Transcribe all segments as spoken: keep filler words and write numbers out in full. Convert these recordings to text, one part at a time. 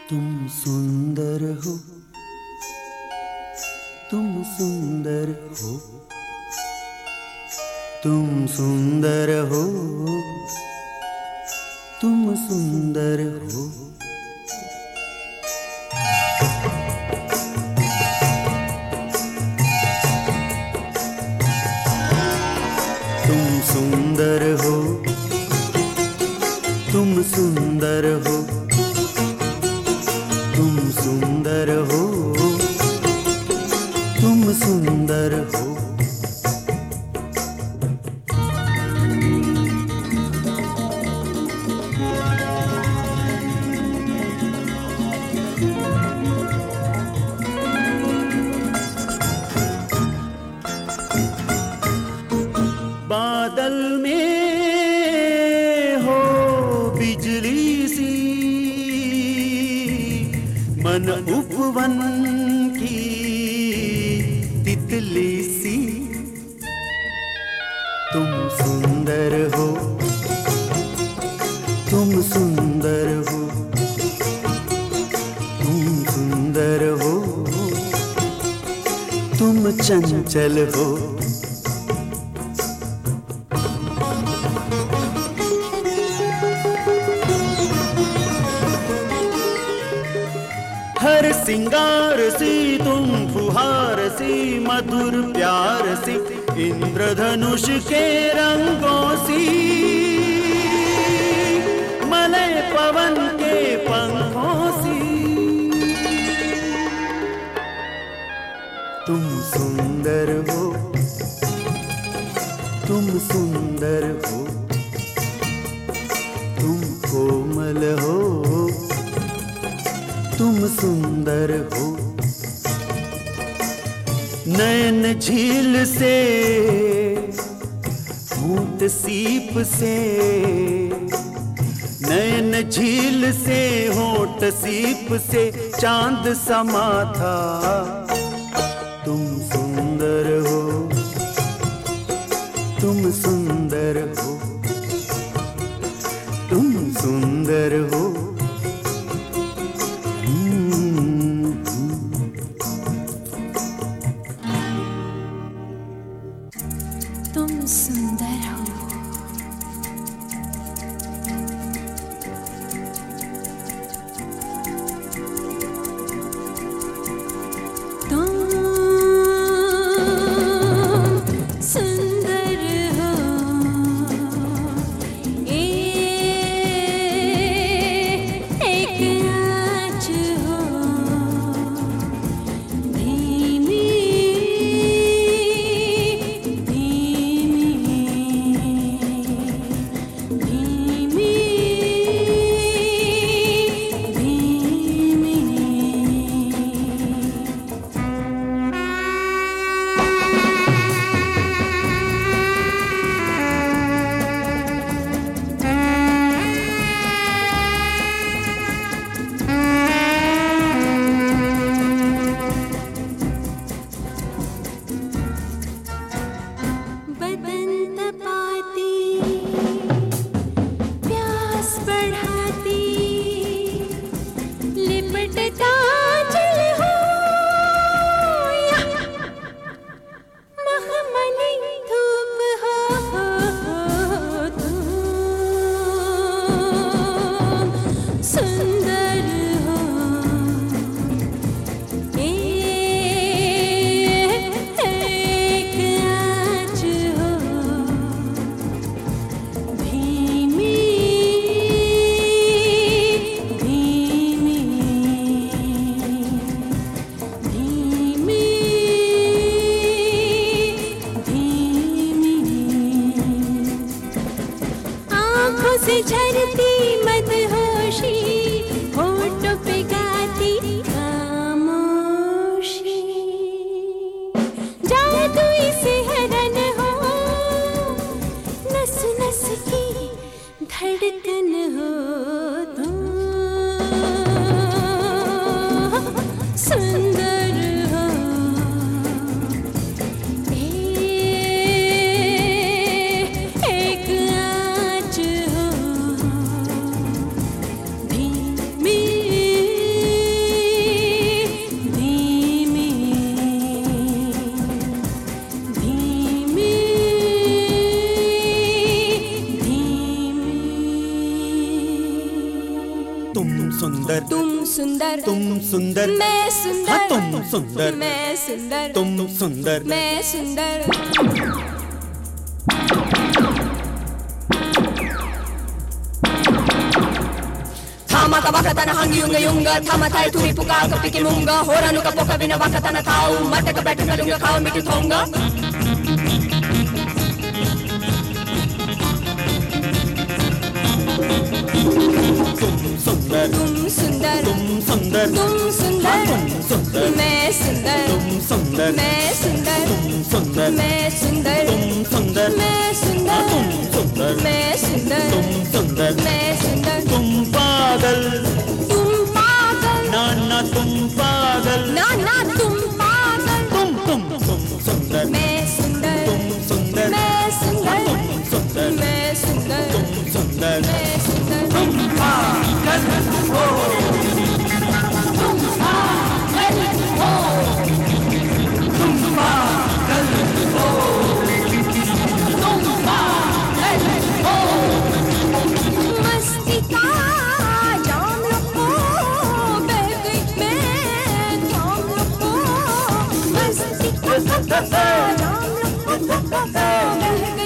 तुम सुंदर हो, तुम सुंदर हो, तुम सुंदर हो, तुम सुंदर हो। तुम सुंदर हो, तुम सुंदर हो, तुम सुंदर हो, तुम सुंदर हो। बादल में हो बिजली सी, मन उपवन की तितली सी। तुम सुंदर हो, तुम सुंदर हो, तुम सुंदर हो, तुम चंचल हो। हर सिंगार सी तुम फुहार सी, मधुर प्यार सी, इंद्रधनुष के रंगों सी, मलय पवन के पंखों सी। तुम सुंदर हो, तुम सुंदर हो, तुम कोमल हो, तुम सुंदर हो। नयन झील से, होंठ सीप से, नयन झील से, होंठ सीप से चांद समा था। तुम सुंदर हो, तुम सुंदर हो, तुम सुंदर हो। तुम सुंदर हो, तुम सुंदर हो, ए, एक आँच हो, धीमी से झरती मदहोशी, होठों पे गाती खामोशी। जादू इसे हरन हो, नस नस की धड़कन हो। तुम सुंदर हो, एक आँच हो, धीमी तुम सुंदर तुम सुंदर तुम सुंदर मैं सुंदर हाँ तुम सुंदर मैं सुंदर तुम सुंदर मैं सुंदर Tamata wakatana hangi yunga yunga Tamatai turi puka kapiki munga Horanu ka poka vina wakatana tau Mata ka beta kalunga kao miki tonga तुम सुंदर तुम सुंदर तुम सुंदर तुम सुंदर तुम सुंदर मैं सुंदर तुम सुंदर मैं सुंदर तुम सुंदर मैं सुंदर तुम सुंदर मैं सुंदर तुम सुंदर मैं सुंदर तुम सुंदर मैं सुंदर तुम पागल तुम पागल ना ना तुम पागल ना ना तुम पागल तुम तुम तुम सुंदर मैं सुंदर तुम सुंदर मैं सुंदर तुम सुंदर मैं सुंदर तुम सुंदर मैं सुंदर तुम पागल हो तुम पागल हो तुम पागल हो तुम पागल हो मस्ती का जाम लो बह गई मैं थाम लो मस्ती का जाम लो बह गई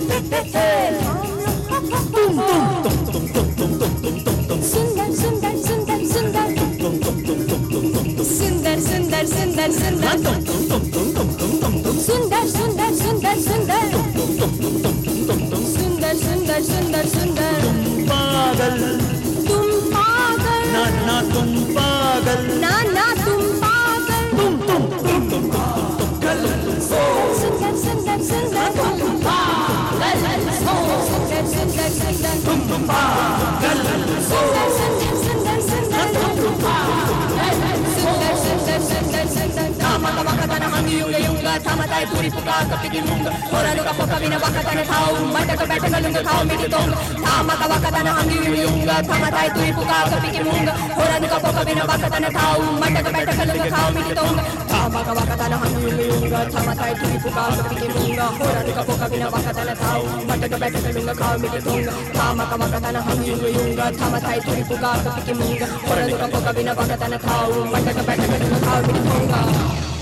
तुम तुम तुम तुम तुम तुम तुम तुम तुम सुंदर सुंदर सुंदर सुंदर तुम तुम तुम तुम तुम तुम तुम सुंदर सुंदर सुंदर सुंदर तुम तुम तुम तुम तुम तुम तुम तुम सुंदर सुंदर सुंदर सुंदर तुम तुम तुम तुम तुम तुम सुंदर सुंदर सुंदर सुंदर तुम पागल तुम पागल ना ना तुम पागल ना ना तुम पागल तुम तुम तुम तुम तुम तुम कल सुंदर सुंदर सुंदर तुम पागल सुंदर सुंदर सुंदर तुम तुम पागल सुंदर सुंदर सुंदर सुंदर तुम पागल सुंदर सुंदर सुंदर सुंदर Tamata wakatana hangi yunga yunga Tamatai turi puka kapiki munga Horanu ka poka vina wakatana tau Mata ka beta kalunga kao miki tonga Tamata wakatana hangi yunga yunga Tamatai turi puka kapiki munga Horanu ka poka vina wakatana tau Mata ka beta kalunga kao miki tonga Tamata wakatana hangi yunga yunga Tamatai turi puka kapiki munga Horanu ka poka vina wakatana tau Mata ka beta kalunga kao miki tonga Tamata wakatana hangi yunga yunga Tamatai turi puka kapiki munga Horanu ka poka vina wakatana tau Mata ka beta kalunga kao miki tonga